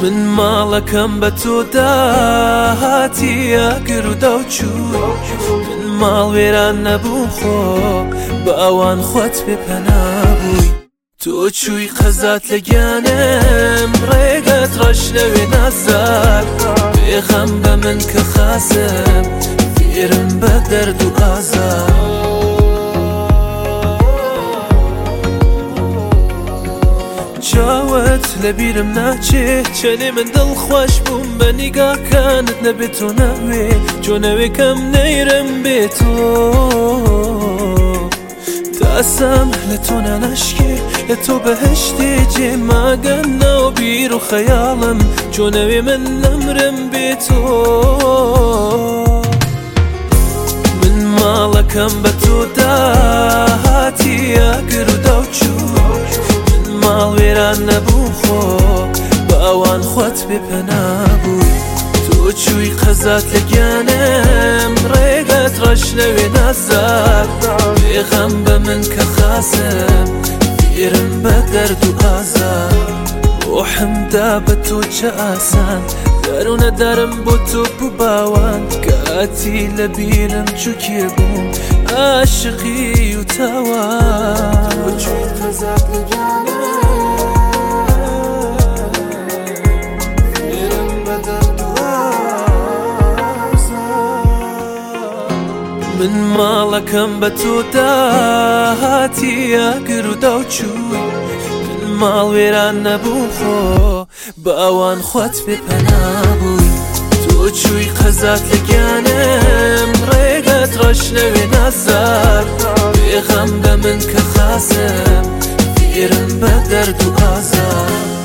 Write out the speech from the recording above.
من ماڵەکەم بە تۆ داهاتیە گر و داوچوو من ماڵ وێران نەبووم خۆ بە ئەوان خۆت پێ پەنابووی تۆ چووی قەزات لە گیانم ڕێگەت ڕەشنەوێ نازار پێخەم بە من کە خاسم فێرم بە دەرد و ئازار چاوت لەبیرم ناچێ چەنێ من دڵخۆش بووم بە نیگاکانت نەبێت تۆ ناوێ جۆنەوێکم نەیرم بێت تۆ تاسم لە تۆ نانەشکێ لە تۆ بەهەشتێ جێماگەنەوە بیر و خەیاڵم جۆنەوێ من نەمرم بێت تۆ من ماڵەکەم بە تۆ داهاتیە گر و داوچوو ماڵ وێران نەبووم خۆ بە ئەوان خۆت پێ پەنابووی تۆ چووی قەزات لە گیانم ڕێگەت ڕەشنەوێ نازار پێغەم بە من کە خاسم فێرم بە دەرد و ئازار ڕۆحمدا بە تۆ چە ئاسان دەروونە دارم بۆ تۆ بوو باوان کاتی لە بیرم چووکێ بووم عاشقی و تاوان تۆ چووی قەزات لە گیانم من ماڵەکەم بە تۆ داهاتیە گر و داوچووی من ماڵ وێران نەبووم خۆ بە ئەوان خۆت پێ پەنابووی تۆ چووی قەزات لە گیانم ڕێگەت ڕەشنەوێ نازار پێغەم بە من کە خاسم فێرم بە دەرد و ئازار